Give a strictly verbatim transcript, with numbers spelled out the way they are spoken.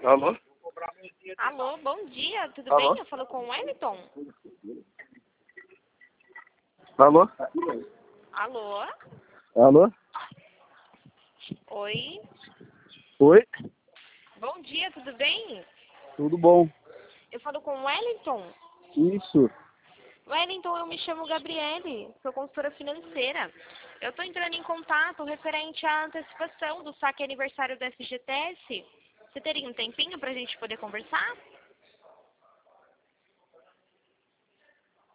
Alô? Alô, bom dia, tudo Alô? bem? Eu falo com o Wellington. Alô? Alô? Alô? Oi? Oi? Bom dia, tudo bem? Tudo bom? Eu falo com o Wellington. Isso. Wellington, eu me chamo Gabriele, sou consultora financeira. Eu estou entrando em contato referente à antecipação do saque aniversário da F G T S. Você teria um tempinho para a gente poder conversar?